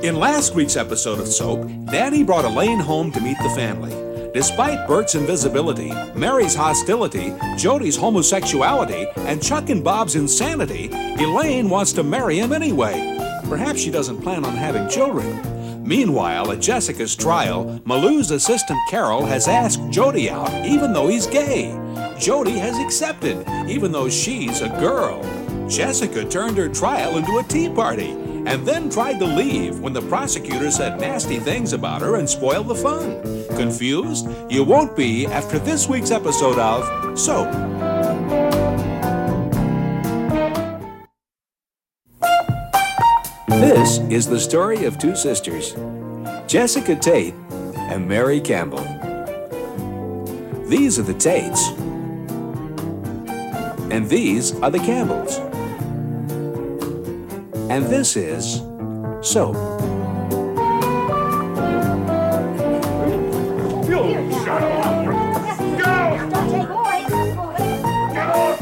In last week's episode of Soap, Danny brought Elaine home to meet the family. Despite Bert's invisibility, Mary's hostility, Jody's homosexuality, and Chuck and Bob's insanity, Elaine wants to marry him anyway. Perhaps she doesn't plan on having children. Meanwhile, at Jessica's trial, Maloo's assistant Carol has asked Jody out even though he's gay. Jody has accepted, even though she's a girl. Jessica turned her trial into a tea party and then tried to leave when the prosecutor said nasty things about her and spoiled the fun. Confused? You won't be after this week's episode of Soap. This is the story of two sisters, Jessica Tate and Mary Campbell. These are the Tates, and these are the Campbells. And this is Soap. You shut up! Go! Don't take away. Get off!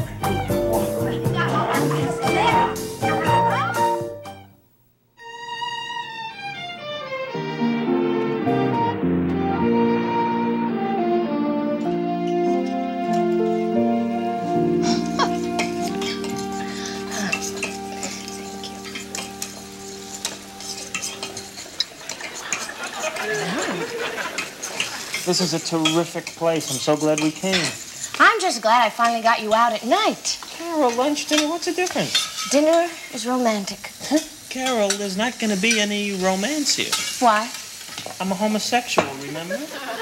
This is a terrific place. I'm so glad we came. I'm just glad I finally got you out at night. Carol, lunch, dinner, what's the difference? Dinner is romantic. Carol, there's not going to be any romance here. Why? I'm a homosexual, remember?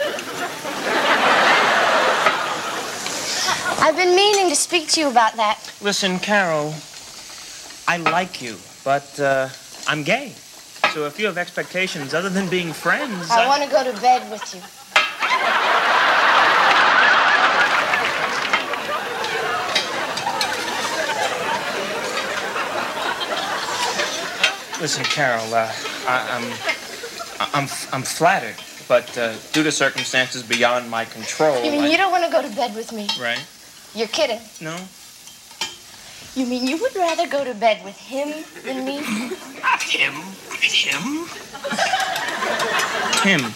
I've been meaning to speak to you about that. Listen, Carol, I like you, but I'm gay. So if you have expectations other than being friends... I want to go to bed with you. Listen, Carol, I'm flattered, but due to circumstances beyond my control... You mean you don't want to go to bed with me? Right? You're kidding. No? You mean you would rather go to bed with him than me? Him? Him? Him.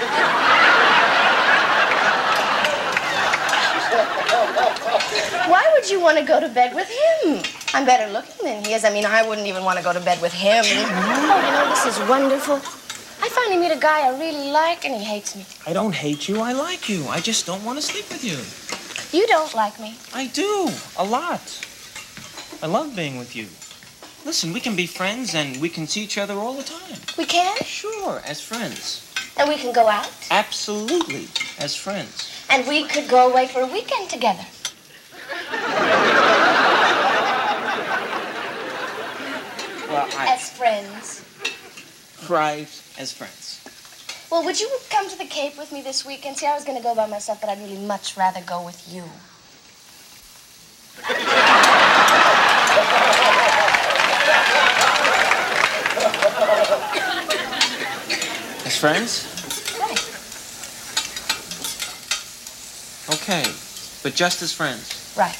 Why would you want to go to bed with him? I'm better looking than he is. I mean, I wouldn't even want to go to bed with him. Oh, this is wonderful. I finally meet a guy I really like, and he hates me. I don't hate you. I like you. I just don't want to sleep with you. You don't like me. I do. A lot. I love being with you. Listen, we can be friends, and we can see each other all the time. We can? Sure, as friends. And we can go out? Absolutely, as friends. And we could go away for a weekend together. Well, As friends. Right, as friends. Well, would you come to the Cape with me this weekend? See, I was going to go by myself, but I'd really much rather go with you. As friends? Right. Okay, but just as friends. Right.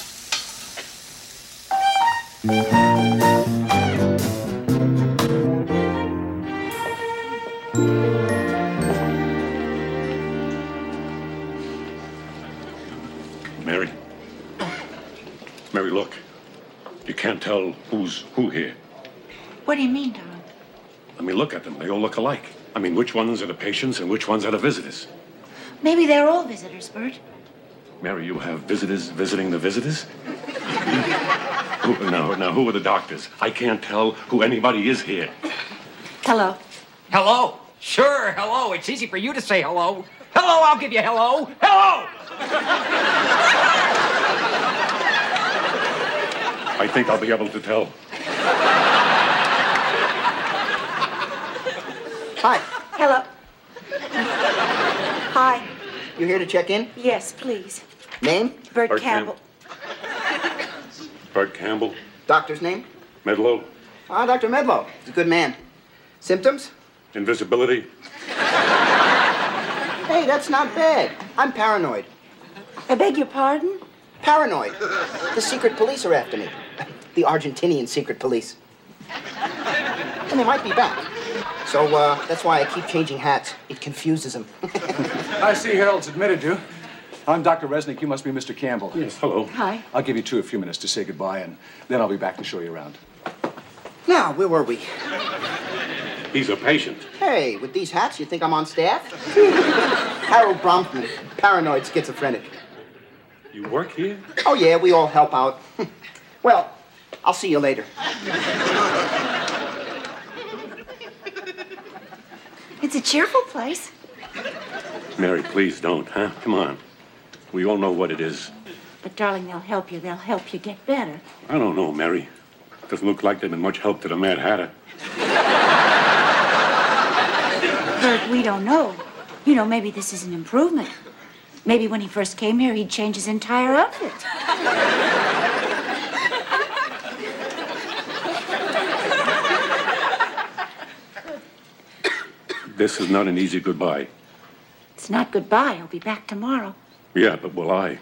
Mary. Mary, look. You can't tell who's who here. What do you mean, Don? I mean, look at them. They all look alike. I mean, which ones are the patients and which ones are the visitors? Maybe they're all visitors, Bert. Mary, you have visitors visiting the visitors? Now, who are the doctors? I can't tell who anybody is here. Hello. Hello? Sure, hello. It's easy for you to say hello. Hello, I'll give you hello. Hello! I think I'll be able to tell. Hi. Hello. Hi. You here to check in? Yes, please. Name? Bert Bert Campbell. Bert Campbell, Doctor's name? Medlow, Ah, Dr. Medlow. He's a good man. Symptoms? invisibility. Hey, that's not bad. I'm paranoid. I beg your pardon? Paranoid. The secret police are after me. The Argentinian secret police. And they might be back. So, that's why I keep changing hats. It confuses him. I see Harold's admitted you. I'm Dr. Resnick. You must be Mr. Campbell. Yes, hello. Hi. I'll give you a few minutes to say goodbye, and then I'll be back to show you around. Now, where were we? He's a patient. Hey, with these hats, you think I'm on staff? Harold Bronfman, paranoid schizophrenic. You work here? Oh, yeah, we all help out. Well, I'll see you later. It's a cheerful place. Mary, please don't, huh? Come on. We all know what it is. But, darling, they'll help you. They'll help you get better. I don't know, Mary. Doesn't look like they've been much help to the Mad Hatter. Bert, we don't know. You know, maybe this is an improvement. Maybe when he first came here, he'd change his entire outfit. This is not an easy goodbye. It's not goodbye. I'll be back tomorrow. Yeah, but will I?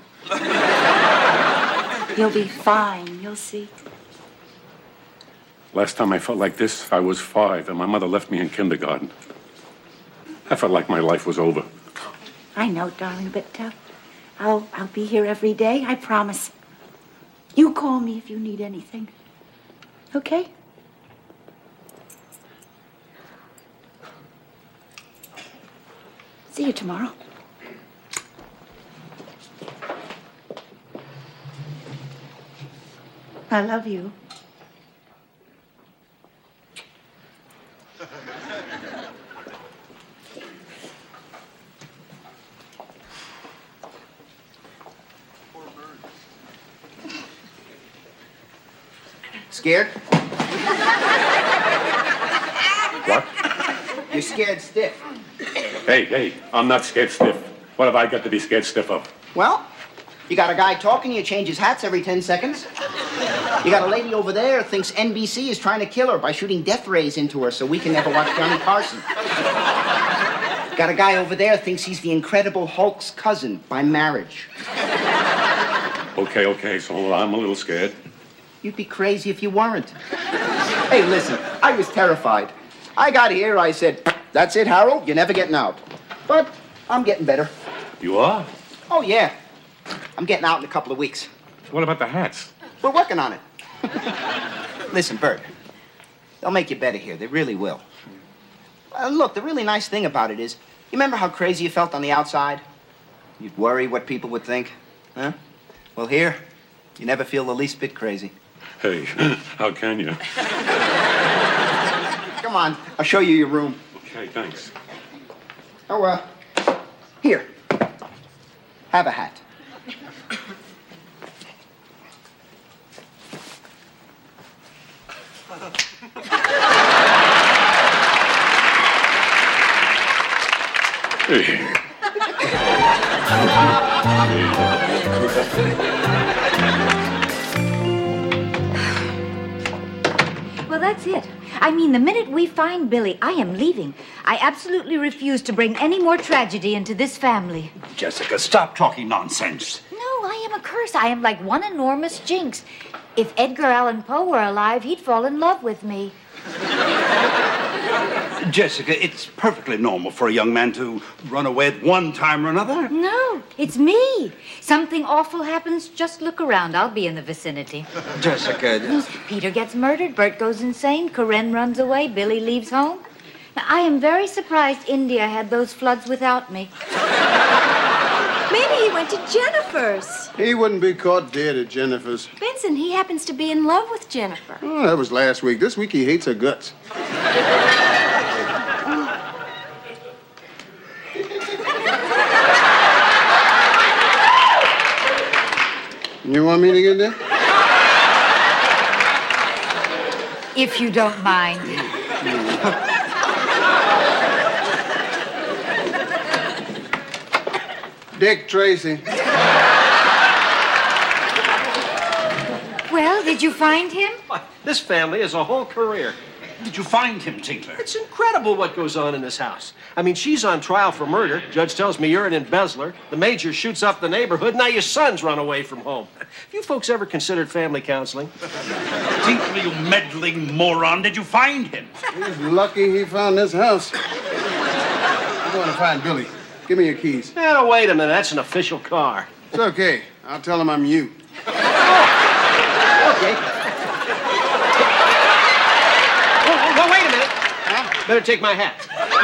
You'll be fine. You'll see. Last time I felt like this, I was 5, and my mother left me in kindergarten. I felt like my life was over. I know, darling, but I'll be here every day. I promise. You call me if you need anything. Okay? See you tomorrow. I love you. Scared? What? You're scared stiff. Hey, I'm not scared stiff. What have I got to be scared stiff of? Well, you got a guy talking, you change his hats every 10 seconds. You got a lady over there who thinks NBC is trying to kill her by shooting death rays into her so we can never watch Johnny Carson. Got a guy over there who thinks he's the Incredible Hulk's cousin by marriage. Okay, so I'm a little scared. You'd be crazy if you weren't. Hey, listen, I was terrified. I got here, I said, that's it, Harold, you're never getting out. But I'm getting better. You are? Oh, yeah. I'm getting out in a couple of weeks. What about the hats? We're working on it. Listen, Bert, they'll make you better here. They really will. Look, the really nice thing about it is, you remember how crazy you felt on the outside? You'd worry what people would think, huh? Well, here, you never feel the least bit crazy. Hey, how can you? Come on, I'll show you your room. Okay, thanks. Oh, here. Have a hat. Well, that's it. I mean, the minute we find Billy, I am leaving. I absolutely refuse to bring any more tragedy into this family. Jessica, stop talking nonsense. No, I am a curse. I am like one enormous jinx. If Edgar Allan Poe were alive, he'd fall in love with me. Jessica, it's perfectly normal for a young man to run away at one time or another. No, it's me. Something awful happens, just look around. I'll be in the vicinity. Jessica... Peter gets murdered, Bert goes insane, Karen runs away, Billy leaves home. Now, I am very surprised India had those floods without me. Maybe he went to Jennifer's. He wouldn't be caught dead at Jennifer's. Benson, he happens to be in love with Jennifer. Oh, that was last week. This week he hates her guts. You want me to get there? If you don't mind. Dick Tracy. Well, did you find him? This family is a whole career. Did you find him, Tinkler? It's incredible what goes on in this house. I mean, she's on trial for murder. Judge tells me you're an embezzler. The major shoots up the neighborhood. Now your son's run away from home. Have you folks ever considered family counseling? Tinkler, you meddling moron. Did you find him? He's lucky he found this house. I'm going to find Billy. Give me your keys. Now, wait a minute. That's an official car. It's okay. I'll tell him I'm you. Okay. Oh, wait a minute. Huh? Better take my hat.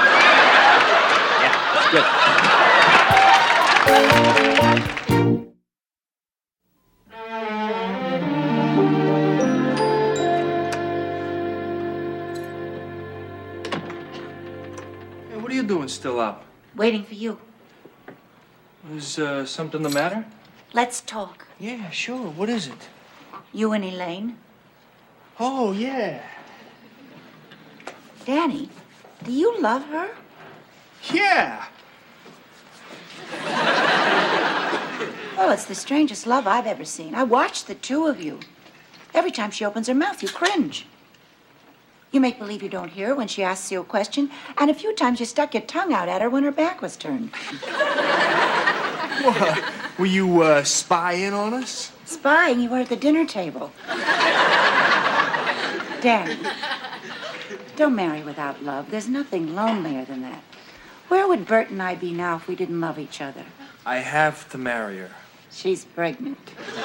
Hey, what are you doing still up? Waiting for you. Is something the matter? Let's talk. Yeah, sure. What is it? You and Elaine. Oh, yeah. Danny, do you love her? Yeah. Well, it's the strangest love I've ever seen. I watched the two of you. Every time she opens her mouth, you cringe. You make believe you don't hear her when she asks you a question, and a few times you stuck your tongue out at her when her back was turned. What? Were you spying on us? Spying? You were at the dinner table. Danny, don't marry without love. There's nothing lonelier than that. Where would Bert and I be now if we didn't love each other? I have to marry her. She's pregnant.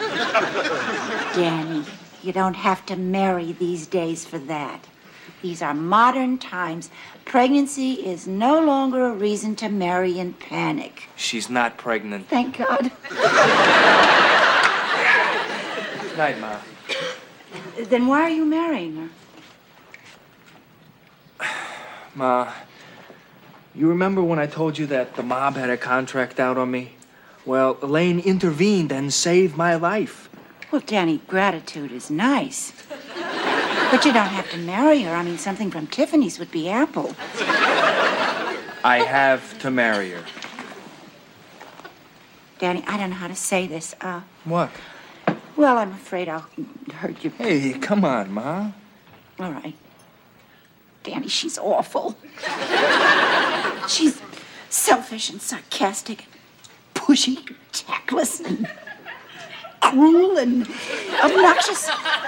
Danny, you don't have to marry these days for that. These are modern times. Pregnancy is no longer a reason to marry in panic. She's not pregnant. Thank God. Good night, Ma. Then why are you marrying her? Ma, you remember when I told you that the mob had a contract out on me? Well, Elaine intervened and saved my life. Well, Danny, gratitude is nice. But you don't have to marry her. I mean, something from Tiffany's would be ample. I have to marry her. Danny, I don't know how to say this. What? Well, I'm afraid I'll hurt you. Hey, come on, Ma. All right. Danny, she's awful. She's selfish and sarcastic, and pushy, and tactless, and cruel, and obnoxious.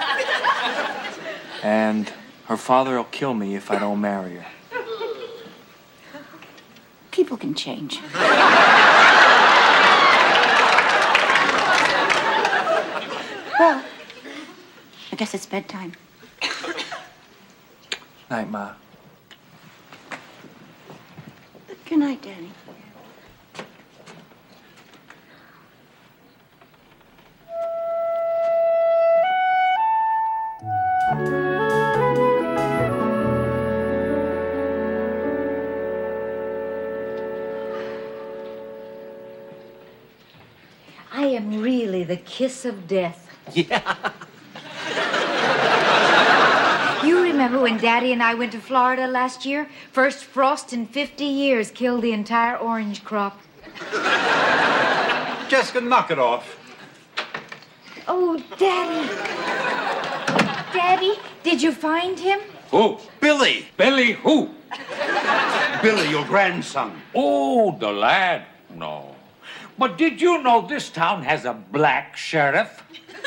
And her father will kill me if I don't marry her. People can change. Well, I guess it's bedtime. Night, Ma. Good night, Danny. I am really the kiss of death. Yeah. You remember when Daddy and I went to Florida last year? First frost in 50 years killed the entire orange crop. Jessica, knock it off. Oh, Daddy. Daddy, did you find him? Who? Billy. Billy who? Billy, your grandson. Oh, the lad. No. But did you know this town has a black sheriff?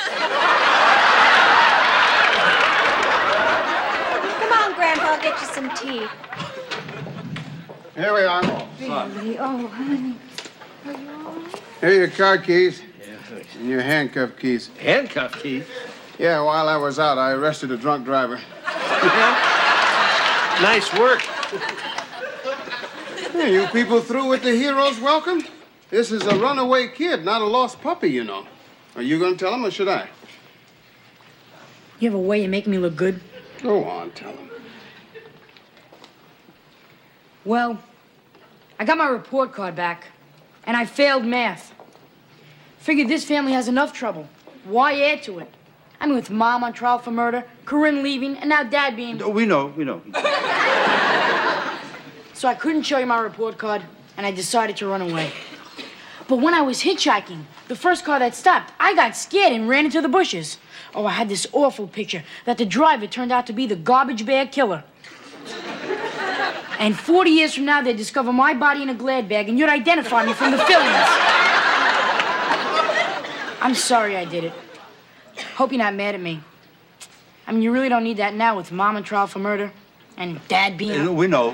Come on, Grandpa, I'll get you some tea. Here we are. Really? Oh, honey. Are you all right? Here are your car keys. And your handcuff keys. Handcuff keys? Yeah, while I was out, I arrested a drunk driver. Yeah. Nice work. Hey, you people through with the hero's welcome? This is a runaway kid, not a lost puppy, you know. Are you going to tell him, or should I? You have a way of making me look good? Go on, tell him. Well, I got my report card back, and I failed math. Figured this family has enough trouble. Why add to it? I mean, with Mom on trial for murder, Corinne leaving, and now Dad being... We know. So I couldn't show you my report card, and I decided to run away. But when I was hitchhiking, the first car that stopped, I got scared and ran into the bushes. Oh, I had this awful picture that the driver turned out to be the garbage bag killer. And 40 years from now, they'd discover my body in a Glad bag, and you'd identify me from the fillings. I'm sorry I did it. Hope you're not mad at me. I mean, you really don't need that now with Mom on trial for murder and Dad being... We know.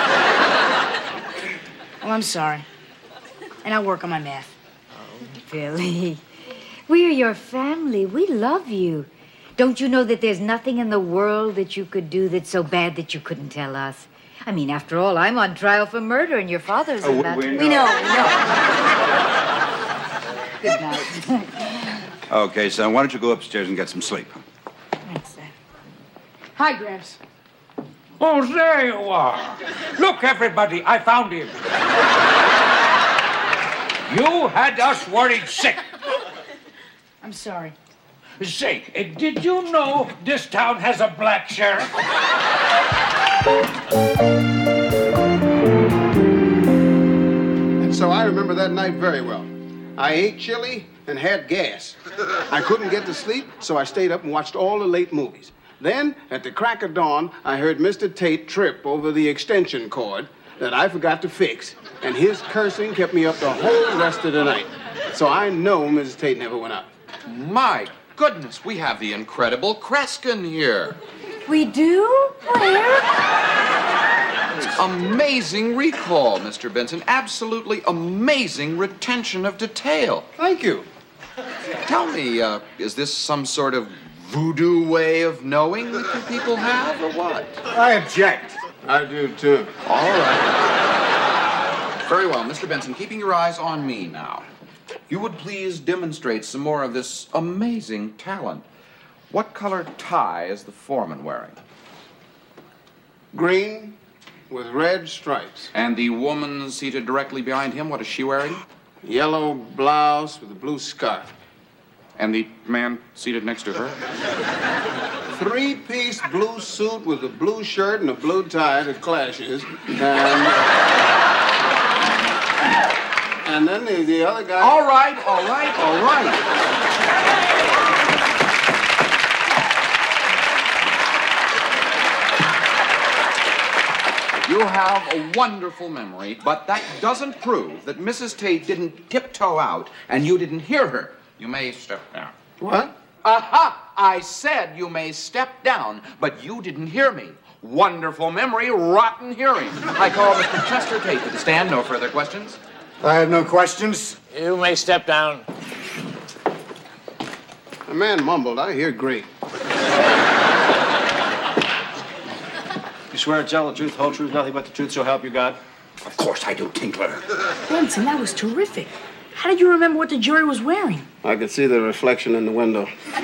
Well, I'm sorry. And I'll work on my math. Oh, Billy. We're your family. We love you. Don't you know that there's nothing in the world that you could do that's so bad that you couldn't tell us? I mean, after all, I'm on trial for murder, and your father's about... We know. We know. Good night. Okay, son, why don't you go upstairs and get some sleep? Thanks, Dad. Hi, Gramps. Oh, there you are. Look, everybody, I found him. You had us worried sick. I'm sorry. Say, did you know this town has a black sheriff? And so I remember that night very well. I ate chili and had gas. I couldn't get to sleep, so I stayed up and watched all the late movies. Then, at the crack of dawn, I heard Mr. Tate trip over the extension cord that I forgot to fix, and his cursing kept me up the whole rest of the night. So I know Mrs. Tate never went out. My goodness, we have the incredible Kreskin here. We do? Where? Amazing recall, Mr. Benson. Absolutely amazing retention of detail. Thank you. Tell me, is this some sort of voodoo way of knowing that you people have, or what? I object. I do, too. All right. Very well, Mr. Benson, keeping your eyes on me now. You would please demonstrate some more of this amazing talent. What color tie is the foreman wearing? Green with red stripes. And the woman seated directly behind him, what is she wearing? Yellow blouse with a blue scarf. And the man seated next to her? Three-piece blue suit with a blue shirt and a blue tie that clashes. And then the other guy... All right. You have a wonderful memory, but that doesn't prove that Mrs. Tate didn't tiptoe out and you didn't hear her. You may step down. What? Aha! I said you may step down, but you didn't hear me. Wonderful memory, rotten hearing. I call Mr. Chester Tate to the stand. No further questions? I have no questions. You may step down. The man mumbled. I hear great. You swear to tell the truth, whole truth, nothing but the truth, so help you God? Of course I do, Tinkler. Benson, that was terrific. How did you remember what the jury was wearing? I could see the reflection in the window.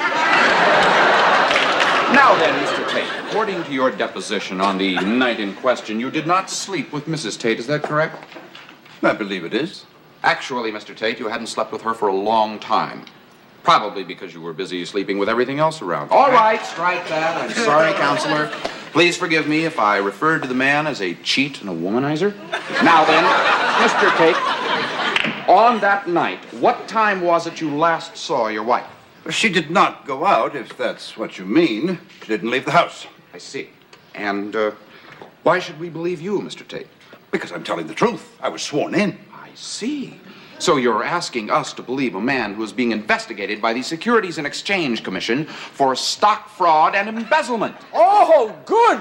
Now then, Mr. Tate, according to your deposition on the night in question, you did not sleep with Mrs. Tate, is that correct? I believe it is. Actually, Mr. Tate, you hadn't slept with her for a long time. Probably because you were busy sleeping with everything else around. All right, strike that. I'm sorry, Counselor. Please forgive me if I referred to the man as a cheat and a womanizer. Now then, Mr. Tate, on that night, what time was it you last saw your wife? She did not go out, if that's what you mean. She didn't leave the house. I see. And why should we believe you, Mr. Tate? Because I'm telling the truth. I was sworn in. I see. So you're asking us to believe a man who is being investigated by the Securities and Exchange Commission for stock fraud and embezzlement. Oh, good!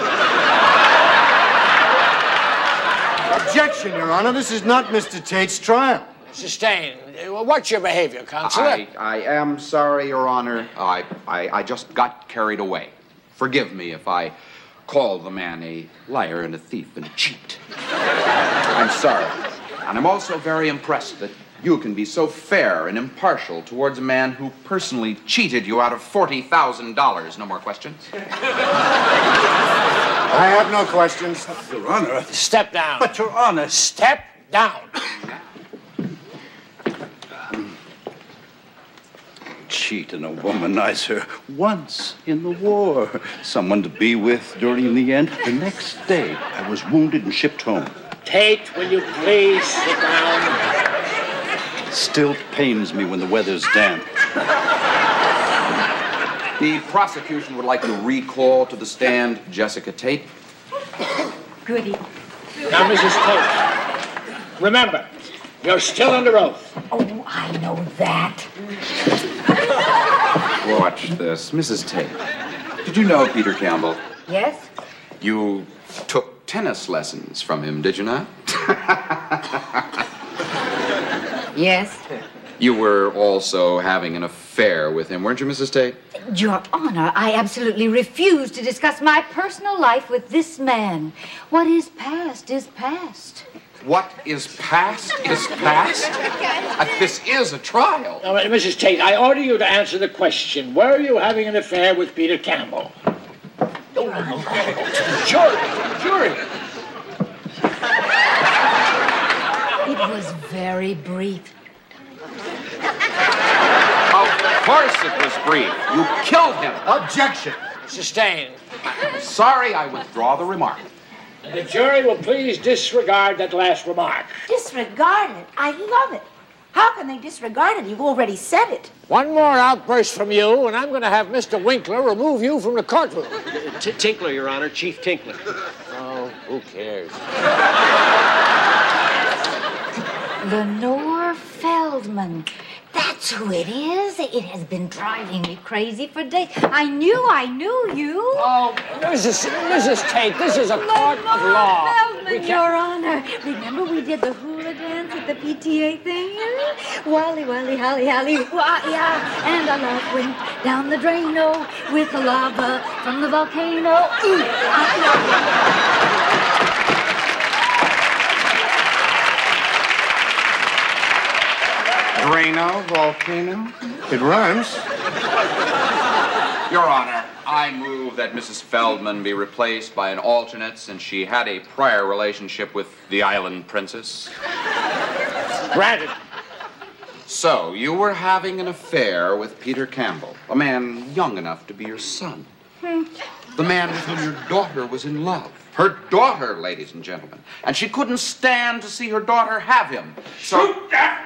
Objection, Your Honor. This is not Mr. Tate's trial. Sustained. What's your behavior, Counselor? I am sorry, Your Honor. I just got carried away. Forgive me if I call the man a liar and a thief and a cheat. I'm sorry. And I'm also very impressed that you can be so fair and impartial towards a man who personally cheated you out of $40,000. No more questions? I have no questions. Your Honor. Step down. But, Your Honor. Step down. Cheat and a womanizer. Once in the war. Someone to be with during the end. The next day, I was wounded and shipped home. Tate, will you please sit down? Still pains me when the weather's damp. The prosecution would like to recall to the stand Jessica Tate. Goody. Now, Mrs. Tate, remember, you're still under oath. Oh, I know that. Watch this. Mrs. Tate, did you know Peter Campbell? Yes? You took tennis lessons from him, did you not? Yes. You were also having an affair with him, weren't you, Mrs. Tate? Your Honor, I absolutely refuse to discuss my personal life with this man. What is past is past. What is past is past? This is a trial. Now, Mrs. Tate, I order you to answer the question. Were you having an affair with Peter Campbell? Jury. It was very brief. Of course it was brief. You killed him. Objection. Sustained. Sorry, I withdraw the remark. The jury will please disregard that last remark. Disregard it? I love it. How can they disregard it? You've already said it. One more outburst from you, and I'm going to have Mr. Winkler remove you from the courtroom. Tinkler, Your Honor, Chief Tinkler. Oh, who cares? Lenore Feldman. That's who it is. It has been driving me crazy for days. I knew you. Oh, Mrs. Tate, this is a court of law. Feldman, Your Honor. Remember we did the hula dance at the PTA thing? Wally, wally, holly, holly, wah-ya. And our love went down the drain-o with the lava from the volcano. Drano, volcano? It rhymes. Your Honor, I move that Mrs. Feldman be replaced by an alternate since she had a prior relationship with the island princess. Granted. So, you were having an affair with Peter Campbell, a man young enough to be your son. The man with whom your daughter was in love. Her daughter, ladies and gentlemen. And she couldn't stand to see her daughter have him. So... Shoot that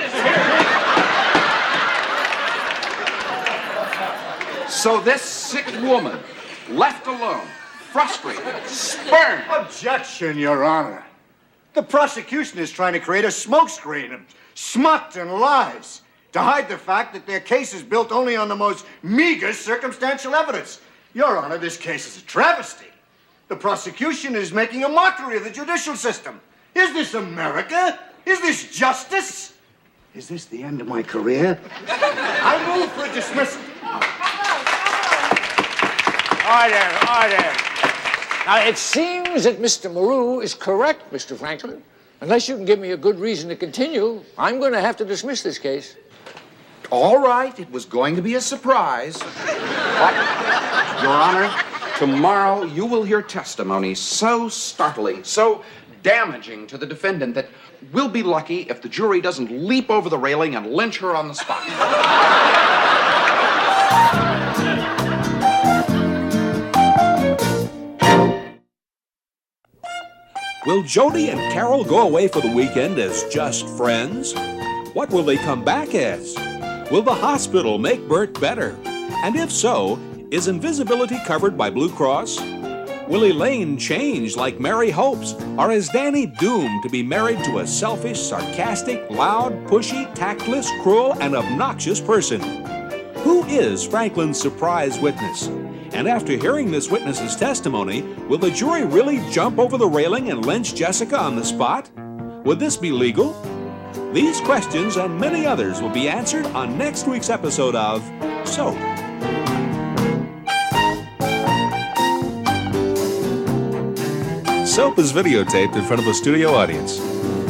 man! So this sick woman, left alone, frustrated, spurned... Objection, Your Honor. The prosecution is trying to create a smokescreen of smut and lies to hide the fact that their case is built only on the most meager circumstantial evidence. Your Honor, this case is a travesty. The prosecution is making a mockery of the judicial system. Is this America? Is this justice? Is this the end of my career? I move for dismissal. Order. Now, it seems that Mr. Maru is correct, Mr. Franklin. Unless you can give me a good reason to continue, I'm going to have to dismiss this case. All right, it was going to be a surprise. But, Your Honor, tomorrow you will hear testimony so startling, so damaging to the defendant that we'll be lucky if the jury doesn't leap over the railing and lynch her on the spot. Will Jody and Carol go away for the weekend as just friends? What will they come back as? Will the hospital make Bert better? And if so, is invisibility covered by Blue Cross? Will Elaine change like Mary hopes? Or is Danny doomed to be married to a selfish, sarcastic, loud, pushy, tactless, cruel, and obnoxious person? Who is Franklin's surprise witness? And after hearing this witness's testimony, will the jury really jump over the railing and lynch Jessica on the spot? Would this be legal? These questions and many others will be answered on next week's episode of Soap. Soap is videotaped in front of a studio audience.